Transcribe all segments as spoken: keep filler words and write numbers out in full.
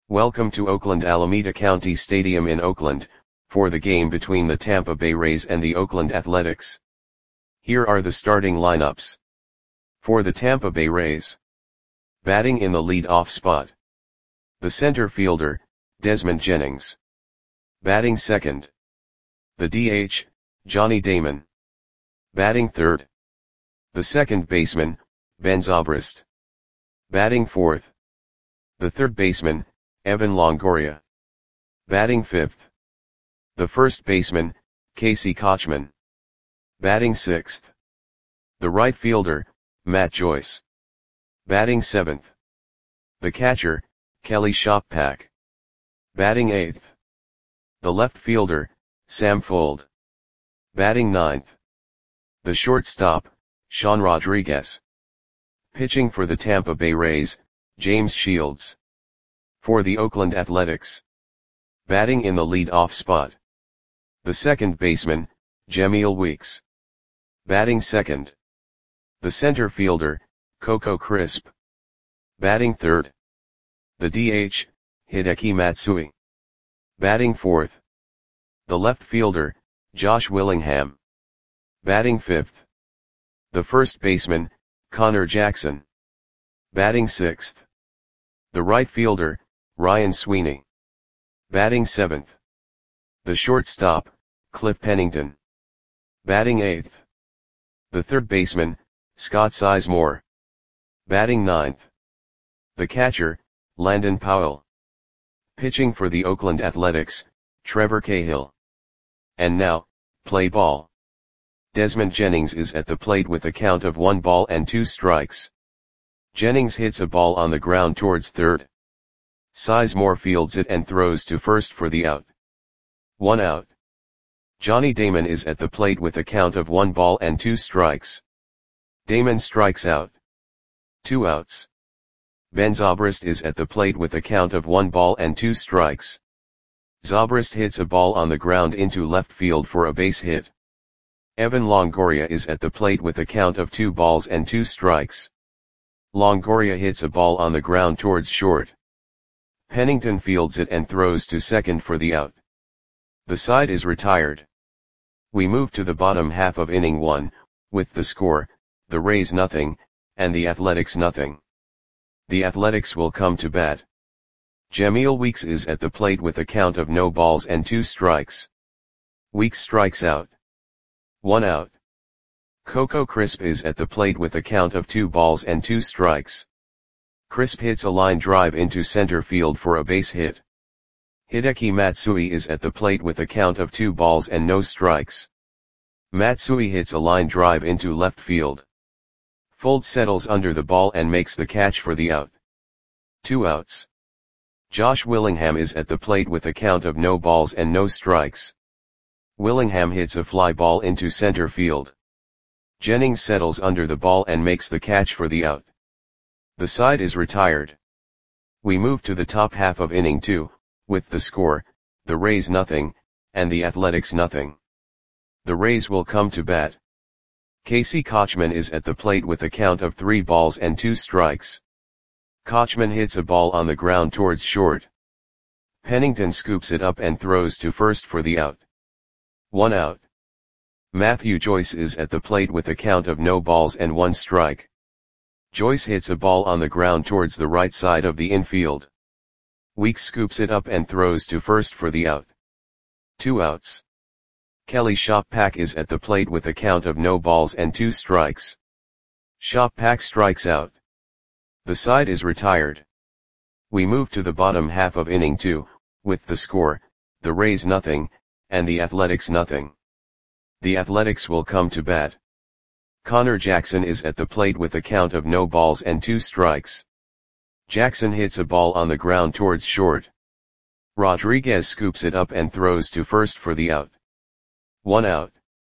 Welcome to Oakland Alameda County Stadium in Oakland, for the game between the Tampa Bay Rays and the Oakland Athletics. Here are the starting lineups. For the Tampa Bay Rays. Batting in the lead-off spot. The center fielder, Desmond Jennings. Batting second. The D H, Johnny Damon. Batting third. The second baseman, Ben Zobrist. Batting fourth. The third baseman, Evan Longoria. Batting fifth. The first baseman, Casey Kotchman. Batting sixth. The right fielder, Matt Joyce. Batting seventh. The catcher, Kelly Shoppak. Batting eighth. The left fielder, Sam Fuld. Batting ninth. The shortstop, Sean Rodriguez. Pitching for the Tampa Bay Rays, James Shields. For the Oakland Athletics. Batting in the lead-off spot. The second baseman, Jemile Weeks. Batting second. The center fielder, Coco Crisp. Batting third. The D H, Hideki Matsui. Batting fourth. The left fielder, Josh Willingham. Batting fifth. The first baseman, Connor Jackson. Batting sixth. The right fielder, Ryan Sweeney. Batting seventh. The shortstop, Cliff Pennington. Batting eighth. The third baseman, Scott Sizemore. Batting ninth. The catcher, Landon Powell. Pitching for the Oakland Athletics, Trevor Cahill. And now, play ball. Desmond Jennings is at the plate with a count of one ball and two strikes. Jennings hits a ball on the ground towards third. Sizemore fields it and throws to first for the out. One out. Johnny Damon is at the plate with a count of one ball and two strikes. Damon strikes out. Two outs. Ben Zobrist is at the plate with a count of one ball and two strikes. Zobrist hits a ball on the ground into left field for a base hit. Evan Longoria is at the plate with a count of two balls and two strikes. Longoria hits a ball on the ground towards short. Pennington fields it and throws to second for the out. The side is retired. We move to the bottom half of inning one, with the score, the Rays nothing, and the Athletics nothing. The Athletics will come to bat. Jemile Weeks is at the plate with a count of no balls and two strikes. Weeks strikes out. One out. Coco Crisp is at the plate with a count of two balls and two strikes. Crisp hits a line drive into center field for a base hit. Hideki Matsui is at the plate with a count of two balls and no strikes. Matsui hits a line drive into left field. Fuld settles under the ball and makes the catch for the out. Two outs. Josh Willingham is at the plate with a count of no balls and no strikes. Willingham hits a fly ball into center field. Jennings settles under the ball and makes the catch for the out. The side is retired. We move to the top half of inning two, with the score, the Rays nothing, and the Athletics nothing. The Rays will come to bat. Casey Kotchman is at the plate with a count of three balls and two strikes. Kotchman hits a ball on the ground towards short. Pennington scoops it up and throws to first for the out. One out. Matthew Joyce is at the plate with a count of no balls and one strike. Joyce hits a ball on the ground towards the right side of the infield. Weeks scoops it up and throws to first for the out. Two outs. Kelly Shoppak is at the plate with a count of no balls and two strikes. Shoppak strikes out. The side is retired. We move to the bottom half of inning two, with the score, the Rays nothing, and the Athletics nothing. The Athletics will come to bat. Connor Jackson is at the plate with a count of no balls and two strikes. Jackson hits a ball on the ground towards short. Rodriguez scoops it up and throws to first for the out. One out.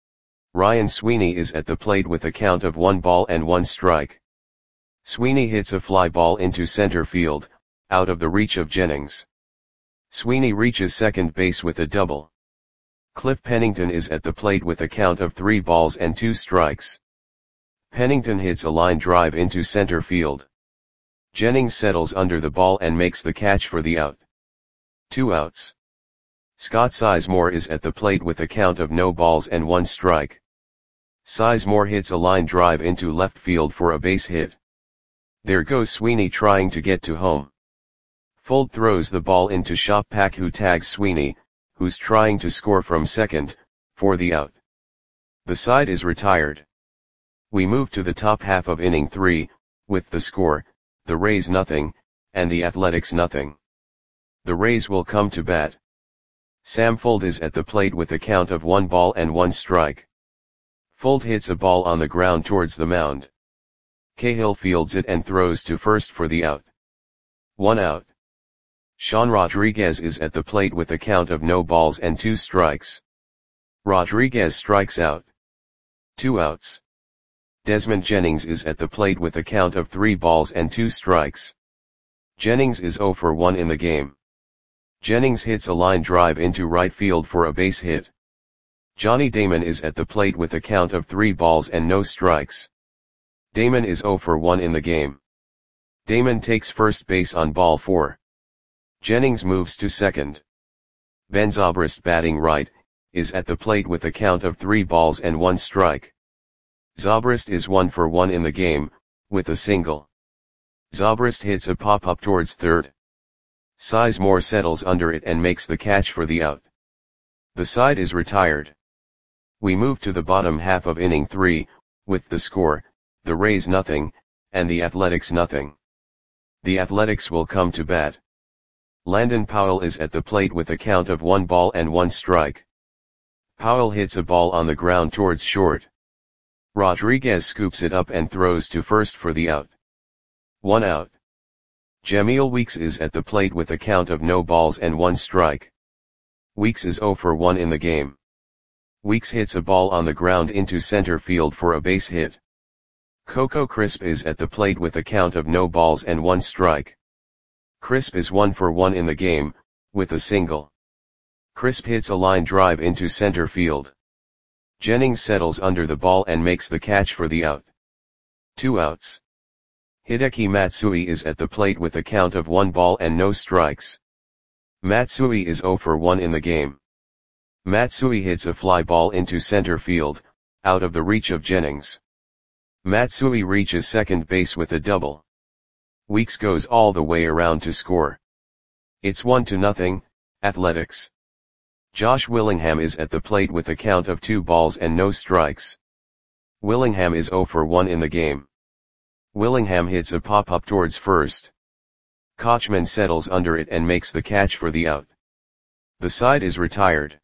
Ryan Sweeney is at the plate with a count of one ball and one strike. Sweeney hits a fly ball into center field, out of the reach of Jennings. Sweeney reaches second base with a double. Cliff Pennington is at the plate with a count of three balls and two strikes. Pennington hits a line drive into center field. Jennings settles under the ball and makes the catch for the out. two outs. Scott Sizemore is at the plate with a count of no balls and one strike. Sizemore hits a line drive into left field for a base hit. There goes Sweeney trying to get to home. Fuld throws the ball into Shoppak, who tags Sweeney, who's trying to score from second, for the out. The side is retired. We move to the top half of inning three, with the score, the Rays nothing, and the Athletics nothing. The Rays will come to bat. Sam Fuld is at the plate with a count of one ball and one strike. Fuld hits a ball on the ground towards the mound. Cahill fields it and throws to first for the out. One out. Sean Rodriguez is at the plate with a count of no balls and two strikes. Rodriguez strikes out. Two outs. Desmond Jennings is at the plate with a count of three balls and two strikes. Jennings is oh for one in the game. Jennings hits a line drive into right field for a base hit. Johnny Damon is at the plate with a count of three balls and no strikes. Damon is oh for one in the game. Damon takes first base on ball four. Jennings moves to second. Ben Zobrist, batting right, is at the plate with a count of three balls and one strike. Zobrist is one for one in the game, with a single. Zobrist hits a pop-up towards third. Sizemore settles under it and makes the catch for the out. The side is retired. We move to the bottom half of inning three, with the score, the Rays nothing, and the Athletics nothing. The Athletics will come to bat. Landon Powell is at the plate with a count of one ball and one strike. Powell hits a ball on the ground towards short. Rodriguez scoops it up and throws to first for the out. One out. Jamil Weeks is at the plate with a count of no balls and one strike. Weeks is oh for one in the game. Weeks hits a ball on the ground into center field for a base hit. Coco Crisp is at the plate with a count of no balls and one strike. Crisp is one for one in the game, with a single. Crisp hits a line drive into center field. Jennings settles under the ball and makes the catch for the out. Two outs. Hideki Matsui is at the plate with a count of one ball and no strikes. Matsui is oh for one in the game. Matsui hits a fly ball into center field, out of the reach of Jennings. Matsui reaches second base with a double. Weeks goes all the way around to score. It's one to nothing, Athletics. Josh Willingham is at the plate with a count of two balls and no strikes. Willingham is oh for one in the game. Willingham hits a pop-up towards first. Kochman settles under it and makes the catch for the out. The side is retired.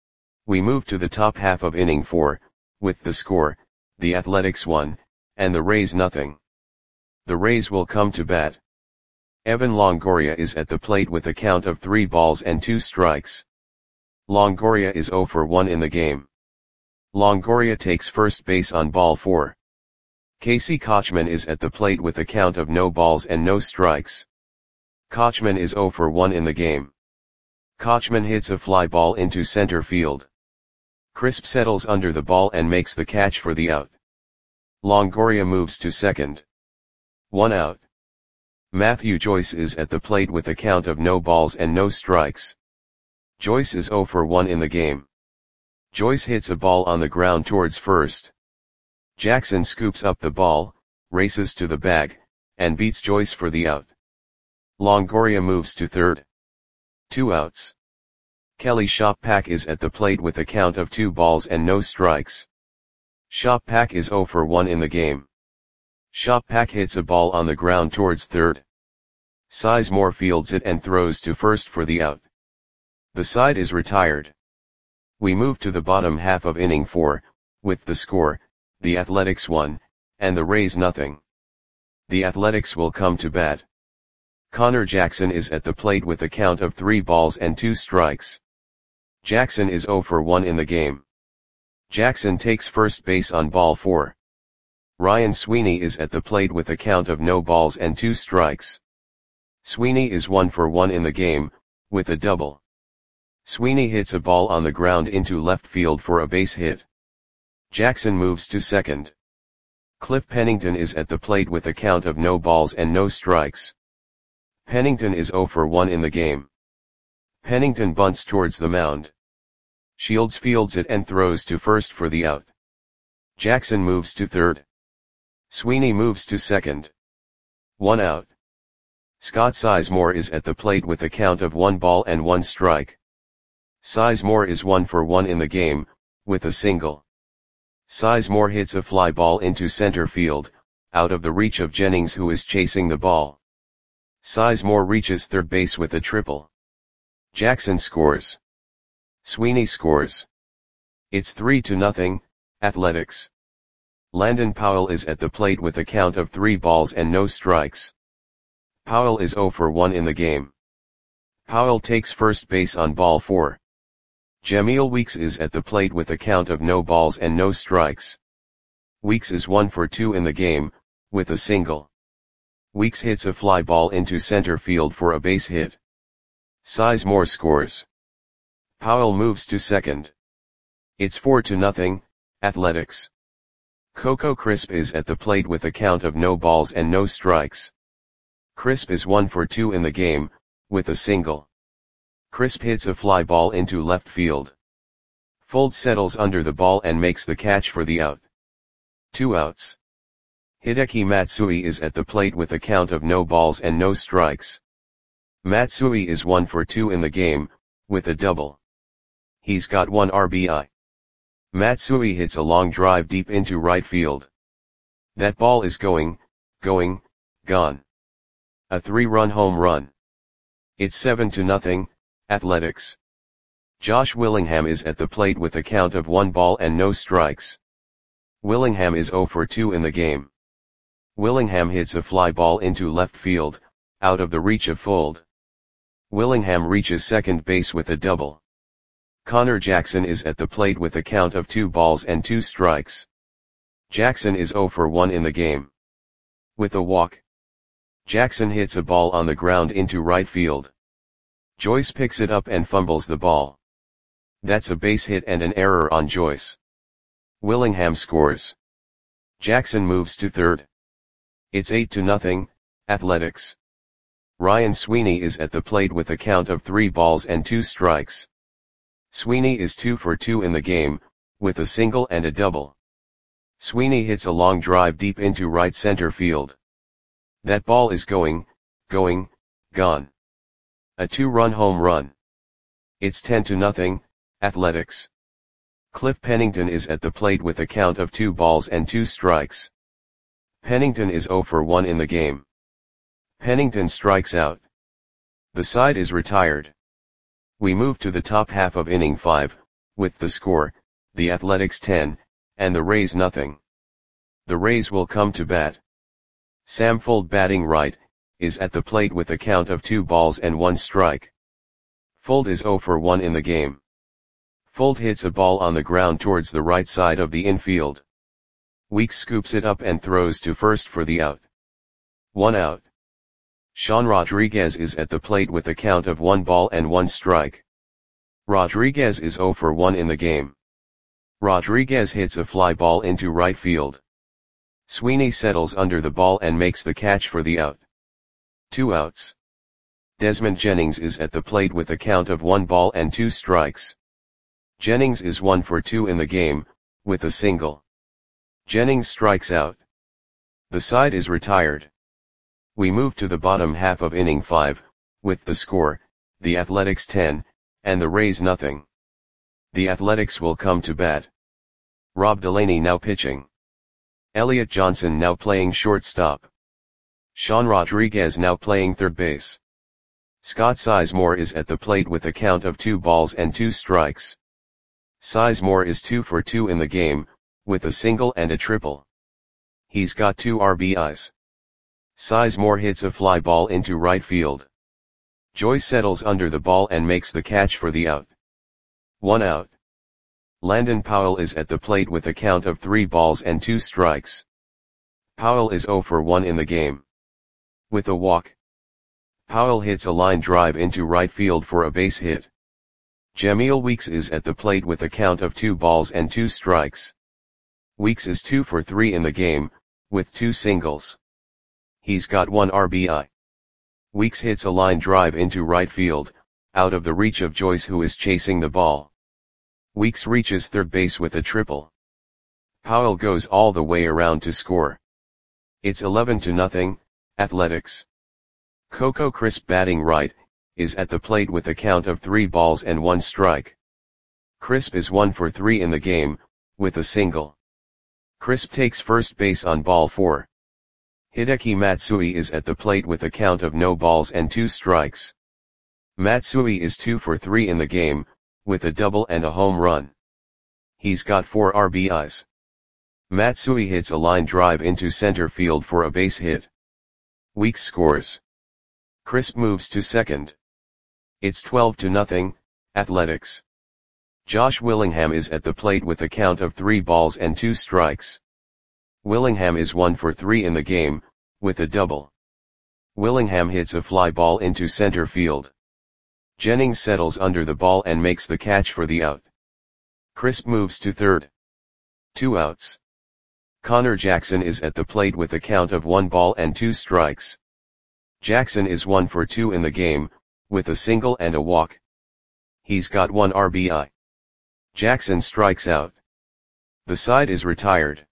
We move to the top half of inning four, with the score, the Athletics one, and the Rays nothing. The Rays will come to bat. Evan Longoria is at the plate with a count of three balls and two strikes. Longoria is oh for one in the game. Longoria takes first base on ball four. Casey Kochman is at the plate with a count of no balls and no strikes. Kochman is oh for one in the game. Kochman hits a fly ball into center field. Crisp settles under the ball and makes the catch for the out. Longoria moves to second. One out. Matthew Joyce is at the plate with a count of no balls and no strikes. Joyce is oh for one in the game. Joyce hits a ball on the ground towards first. Jackson scoops up the ball, races to the bag, and beats Joyce for the out. Longoria moves to third. Two outs. Kelly Shoppak is at the plate with a count of two balls and no strikes. Shoppak is oh for one in the game. Shoppak hits a ball on the ground towards third. Sizemore fields it and throws to first for the out. The side is retired. We move to the bottom half of inning four, with the score, the Athletics one, and the Rays nothing. The Athletics will come to bat. Connor Jackson is at the plate with a count of three balls and two strikes. Jackson is oh for one in the game. Jackson takes first base on ball four. Ryan Sweeney is at the plate with a count of no balls and two strikes. Sweeney is one for one in the game, with a double. Sweeney hits a ball on the ground into left field for a base hit. Jackson moves to second. Cliff Pennington is at the plate with a count of no balls and no strikes. Pennington is oh for one in the game. Pennington bunts towards the mound. Shields fields it and throws to first for the out. Jackson moves to third. Sweeney moves to second. One out. Scott Sizemore is at the plate with a count of one ball and one strike. Sizemore is one for one in the game, with a single. Sizemore hits a fly ball into center field, out of the reach of Jennings, who is chasing the ball. Sizemore reaches third base with a triple. Jackson scores. Sweeney scores. It's three to nothing, Athletics. Landon Powell is at the plate with a count of three balls and no strikes. Powell is zero for one in the game. Powell takes first base on ball four. Jameel Weeks is at the plate with a count of no balls and no strikes. Weeks is one for two in the game, with a single. Weeks hits a fly ball into center field for a base hit. Sizemore scores. Powell moves to second. It's four to nothing, Athletics. Coco Crisp is at the plate with a count of no balls and no strikes. Crisp is one for two in the game, with a single. Crisp hits a fly ball into left field. Fuld settles under the ball and makes the catch for the out. Two outs. Hideki Matsui is at the plate with a count of no balls and no strikes. Matsui is one for two in the game, with a double. He's got one R B I. Matsui hits a long drive deep into right field. That ball is going, going, gone. A three-run home run. It's seven to nothing, Athletics. Josh Willingham is at the plate with a count of one ball and no strikes. Willingham is zero for two in the game. Willingham hits a fly ball into left field, out of the reach of Fuld. Willingham reaches second base with a double. Connor Jackson is at the plate with a count of two balls and two strikes. Jackson is zero for one in the game. With a walk. Jackson hits a ball on the ground into right field. Joyce picks it up and fumbles the ball. That's a base hit and an error on Joyce. Willingham scores. Jackson moves to third. It's eight to nothing, Athletics. Ryan Sweeney is at the plate with a count of three balls and two strikes. Sweeney is two for two in the game, with a single and a double. Sweeney hits a long drive deep into right center field. That ball is going, going, gone. A two-run home run. It's ten to nothing, Athletics. Cliff Pennington is at the plate with a count of two balls and two strikes. Pennington is zero for one in the game. Pennington strikes out. The side is retired. We move to the top half of inning five, with the score, the Athletics ten, and the Rays nothing. The Rays will come to bat. Sam Fuld, batting right, is at the plate with a count of two balls and one strike. Fuld is zero for one in the game. Fuld hits a ball on the ground towards the right side of the infield. Weeks scoops it up and throws to first for the out. One out. Sean Rodriguez is at the plate with a count of one ball and one strike. Rodriguez is zero for one in the game. Rodriguez hits a fly ball into right field. Sweeney settles under the ball and makes the catch for the out. Two outs. Desmond Jennings is at the plate with a count of one ball and two strikes. Jennings is one for two in the game, with a single. Jennings strikes out. The side is retired. We move to the bottom half of inning five, with the score, the Athletics ten, and the Rays nothing. The Athletics will come to bat. Rob Delaney now pitching. Elliot Johnson now playing shortstop. Sean Rodriguez now playing third base. Scott Sizemore is at the plate with a count of two balls and two strikes. Sizemore is two for two in the game, with a single and a triple. He's got two R B Is. Sizemore hits a fly ball into right field. Joyce settles under the ball and makes the catch for the out. One out. Landon Powell is at the plate with a count of three balls and two strikes. Powell is zero for one in the game. With a walk. Powell hits a line drive into right field for a base hit. Jameel Weeks is at the plate with a count of two balls and two strikes. Weeks is two for three in the game, with two singles. He's got one R B I. Weeks hits a line drive into right field, out of the reach of Joyce, who is chasing the ball. Weeks reaches third base with a triple. Powell goes all the way around to score. It's eleven to nothing, Athletics. Coco Crisp, batting right, is at the plate with a count of three balls and one strike. Crisp is one for three in the game, with a single. Crisp takes first base on ball four. Hideki Matsui is at the plate with a count of no balls and two strikes. Matsui is two for three in the game, with a double and a home run. He's got four R B Is. Matsui hits a line drive into center field for a base hit. Weeks scores. Crisp moves to second. It's twelve to nothing, Athletics. Josh Willingham is at the plate with a count of three balls and two strikes. Willingham is one for three in the game, with a double. Willingham hits a fly ball into center field. Jennings settles under the ball and makes the catch for the out. Crisp moves to third. Two outs. Connor Jackson is at the plate with a count of one ball and two strikes. Jackson is one for two in the game, with a single and a walk. He's got one R B I. Jackson strikes out. The side is retired.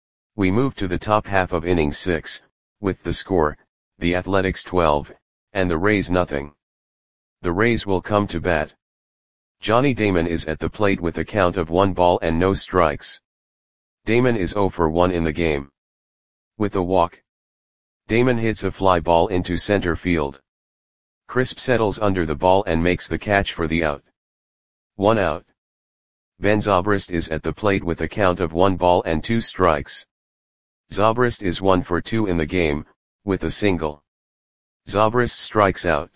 We move to the top half of inning six, with the score, the Athletics twelve, and the Rays nothing. The Rays will come to bat. Johnny Damon is at the plate with a count of one ball and no strikes. Damon is zero for one in the game. With a walk. Damon hits a fly ball into center field. Crisp settles under the ball and makes the catch for the out. One out. Ben Zobrist is at the plate with a count of one ball and two strikes. Zobrist is one for two in the game, with a single. Zobrist strikes out.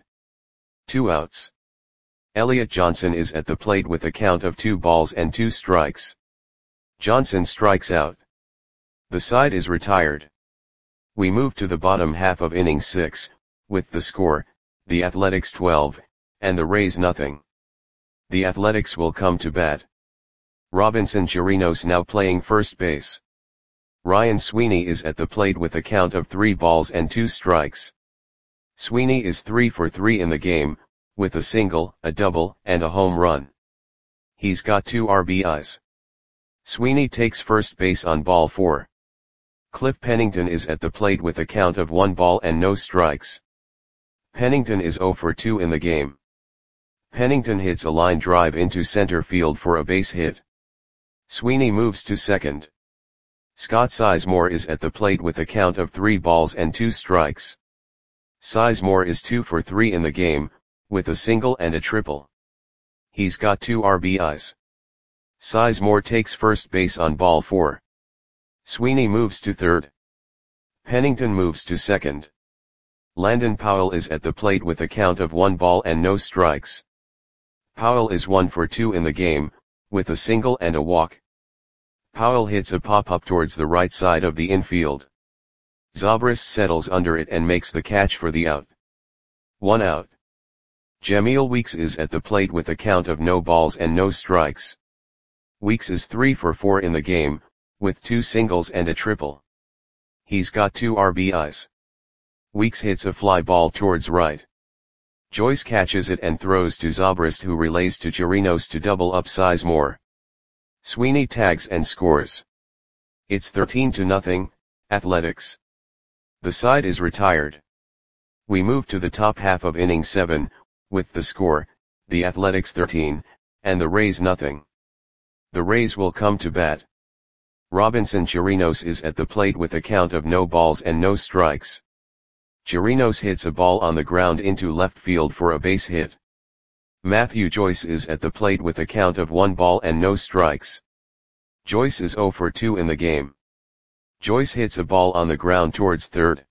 Two outs. Elliot Johnson is at the plate with a count of two balls and two strikes. Johnson strikes out. The side is retired. We move to the bottom half of inning six, with the score, the Athletics twelve, and the Rays nothing. The Athletics will come to bat. Robinson Chirinos now playing first base. Ryan Sweeney is at the plate with a count of three balls and two strikes. Sweeney is three for three in the game, with a single, a double, and a home run. He's got two R B Is. Sweeney takes first base on ball four. Cliff Pennington is at the plate with a count of one ball and no strikes. Pennington is zero for two in the game. Pennington hits a line drive into center field for a base hit. Sweeney moves to second. Scott Sizemore is at the plate with a count of three balls and two strikes. Sizemore is two for three in the game, with a single and a triple. He's got two R B Is. Sizemore takes first base on ball four. Sweeney moves to third. Pennington moves to second. Landon Powell is at the plate with a count of one ball and no strikes. Powell is one for two in the game, with a single and a walk. Powell hits a pop-up towards the right side of the infield. Zobrist settles under it and makes the catch for the out. One out. Jameel Weeks is at the plate with a count of no balls and no strikes. Weeks is three for four in the game, with two singles and a triple. He's got two R B Is. Weeks hits a fly ball towards right. Joyce catches it and throws to Zobrist, who relays to Chirinos to double up Sizemore. Sweeney tags and scores. It's thirteen to nothing, Athletics. The side is retired. We move to the top half of inning seven, with the score, the Athletics thirteen, and the Rays nothing. The Rays will come to bat. Robinson Chirinos is at the plate with a count of no balls and no strikes. Chirinos hits a ball on the ground into left field for a base hit. Matthew Joyce is at the plate with a count of one ball and no strikes. Joyce is zero for two in the game. Joyce hits a ball on the ground towards third.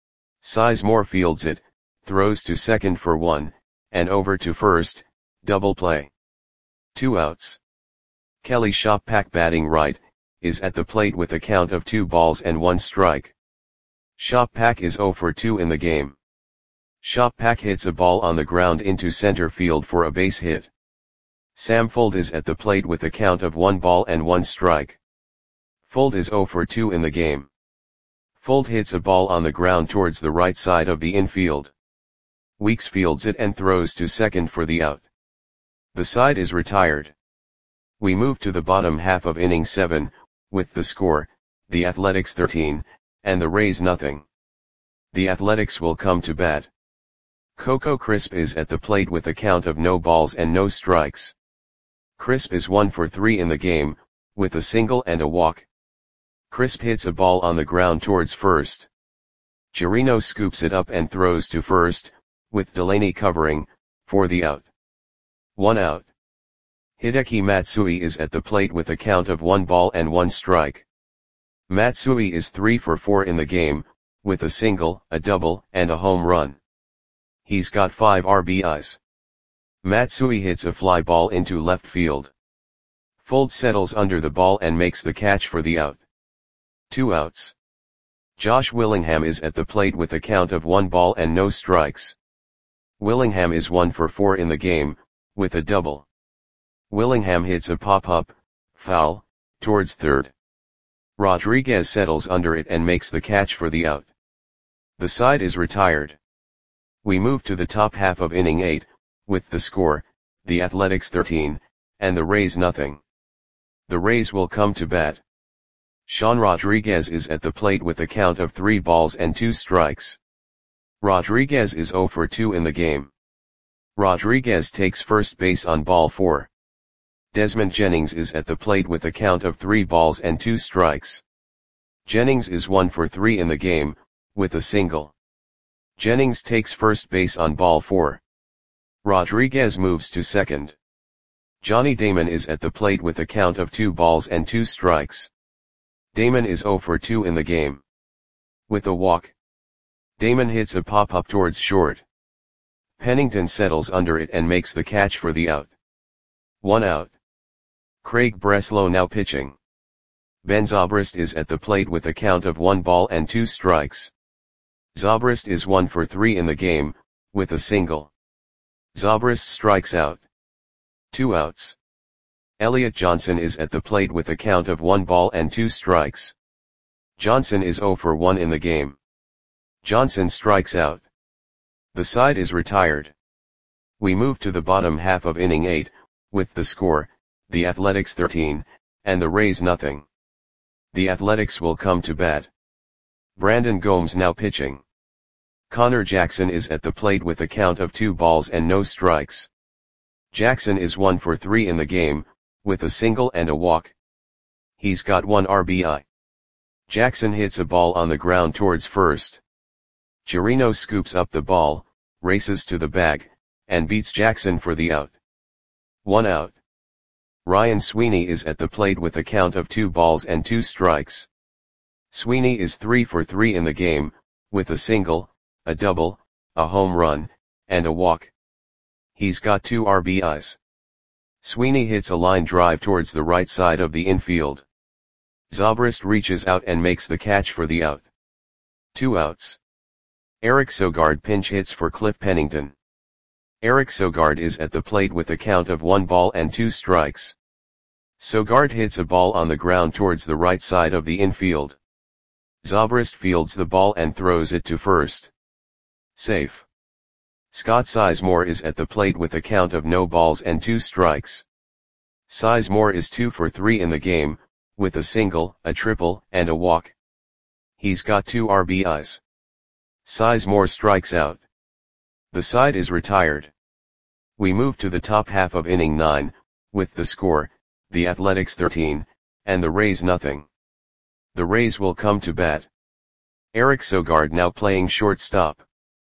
Sizemore fields it, throws to second for one, and over to first, double play. Two outs. Kelly Shoppack, batting right, is at the plate with a count of two balls and one strike. Shoppack is zero for two in the game. Shoppack hits a ball on the ground into center field for a base hit. Sam Fuld is at the plate with a count of one ball and one strike. Fuld is zero for two in the game. Fuld hits a ball on the ground towards the right side of the infield. Weeks fields it and throws to second for the out. The side is retired. We move to the bottom half of inning seven, with the score, the Athletics thirteen, and the Rays nothing. The Athletics will come to bat. Coco Crisp is at the plate with a count of no balls and no strikes. Crisp is one for three in the game, with a single and a walk. Crisp hits a ball on the ground towards first. Chirino scoops it up and throws to first, with Delaney covering, for the out. One out. Hideki Matsui is at the plate with a count of one ball and one strike. Matsui is three for four in the game, with a single, a double, and a home run. He's got five R B Is. Matsui hits a fly ball into left field. Fold settles under the ball and makes the catch for the out. Two outs. Josh Willingham is at the plate with a count of one ball and no strikes. Willingham is one for four in the game, with a double. Willingham hits a pop-up, foul, towards third. Rodriguez settles under it and makes the catch for the out. The side is retired. We move to the top half of inning eight, with the score, the Athletics thirteen, and the Rays nothing. The Rays will come to bat. Sean Rodriguez is at the plate with a count of three balls and two strikes. Rodriguez is zero for two in the game. Rodriguez takes first base on ball four. Desmond Jennings is at the plate with a count of three balls and two strikes. Jennings is one for three in the game, with a single. Jennings takes first base on ball four. Rodriguez moves to second. Johnny Damon is at the plate with a count of two balls and two strikes. Damon is zero for two in the game. With a walk. Damon hits a pop-up towards short. Pennington settles under it and makes the catch for the out. One out. Craig Breslow now pitching. Ben Zobrist is at the plate with a count of one ball and two strikes. Zobrist is one for three in the game, with a single. Zobrist strikes out. Two outs. Elliot Johnson is at the plate with a count of one ball and two strikes. Johnson is zero for one in the game. Johnson strikes out. The side is retired. We move to the bottom half of inning eight, with the score, the Athletics thirteen, and the Rays nothing. The Athletics will come to bat. Brandon Gomes now pitching. Connor Jackson is at the plate with a count of two balls and no strikes. Jackson is one for three in the game, with a single and a walk. He's got one R B I. Jackson hits a ball on the ground towards first. Chirino scoops up the ball, races to the bag, and beats Jackson for the out. One out. Ryan Sweeney is at the plate with a count of two balls and two strikes. Sweeney is three for three in the game, with a single, a double, a home run, and a walk. He's got two R B Is. Sweeney hits a line drive towards the right side of the infield. Zobrist reaches out and makes the catch for the out. Two outs. Eric Sogard pinch hits for Cliff Pennington. Eric Sogard is at the plate with a count of one ball and two strikes. Sogard hits a ball on the ground towards the right side of the infield. Zobrist fields the ball and throws it to first. Safe. Scott Sizemore is at the plate with a count of no balls and two strikes. Sizemore is two for three in the game, with a single, a triple, and a walk. He's got two R B Is. Sizemore strikes out. The side is retired. We move to the top half of inning nine, with the score, the Athletics thirteen, and the Rays nothing. The Rays will come to bat. Eric Sogard now playing shortstop.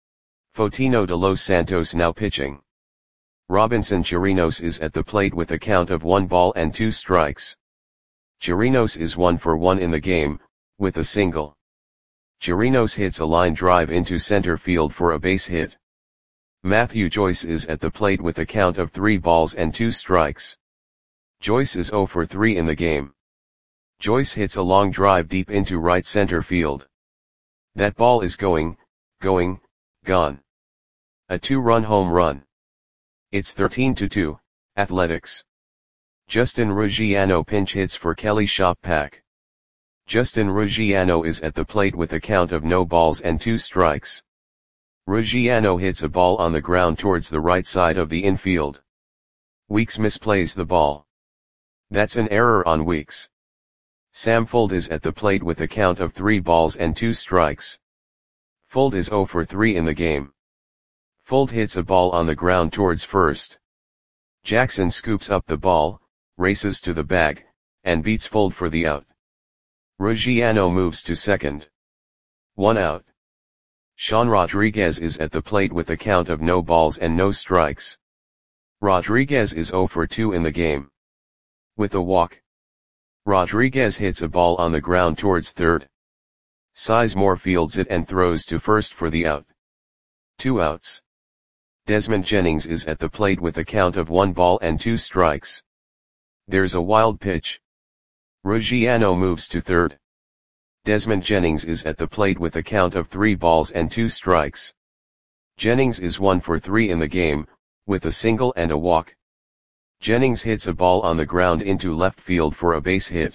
Fotino de los Santos now pitching. Robinson Chirinos is at the plate with a count of one ball and two strikes. Chirinos is one for one in the game, with a single. Chirinos hits a line drive into center field for a base hit. Matthew Joyce is at the plate with a count of three balls and two strikes. Joyce is zero for three in the game. Joyce hits a long drive deep into right center field. That ball is going, going, gone. A two-run home run. It's thirteen to two, Athletics. Justin Ruggiano pinch hits for Kelly Shoppack. Justin Ruggiano is at the plate with a count of no balls and two strikes. Ruggiano hits a ball on the ground towards the right side of the infield. Weeks misplays the ball. That's an error on Weeks. Sam Fuld is at the plate with a count of three balls and two strikes. Fuld is zero for three in the game. Fuld hits a ball on the ground towards first. Jackson scoops up the ball, races to the bag, and beats Fuld for the out. Ruggiano moves to second. One out. Sean Rodriguez is at the plate with a count of no balls and no strikes. Rodriguez is zero for two in the game. With a walk. Rodriguez hits a ball on the ground towards third. Sizemore fields it and throws to first for the out. Two outs. Desmond Jennings is at the plate with a count of one ball and two strikes. There's a wild pitch. Ruggiano moves to third. Desmond Jennings is at the plate with a count of three balls and two strikes. Jennings is one for three in the game, with a single and a walk. Jennings hits a ball on the ground into left field for a base hit.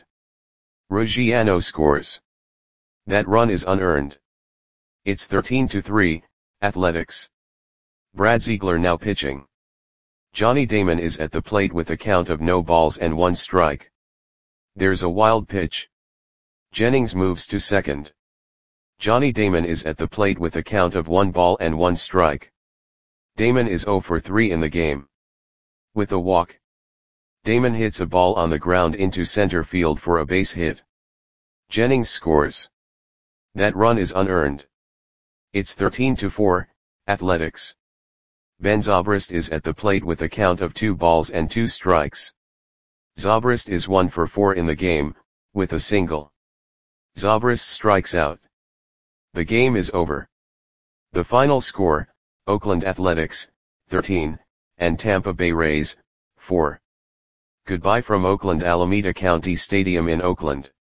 Ruggiano scores. That run is unearned. It's thirteen to three, Athletics. Brad Ziegler now pitching. Johnny Damon is at the plate with a count of no balls and one strike. There's a wild pitch. Jennings moves to second. Johnny Damon is at the plate with a count of one ball and one strike. Damon is zero for three in the game. With a walk. Damon hits a ball on the ground into center field for a base hit. Jennings scores. That run is unearned. It's thirteen to four, Athletics. Ben Zobrist is at the plate with a count of two balls and two strikes. Zobrist is one for four in the game, with a single. Zobrist strikes out. The game is over. The final score, Oakland Athletics, thirteen, and Tampa Bay Rays, four. Goodbye from Oakland Alameda County Stadium in Oakland.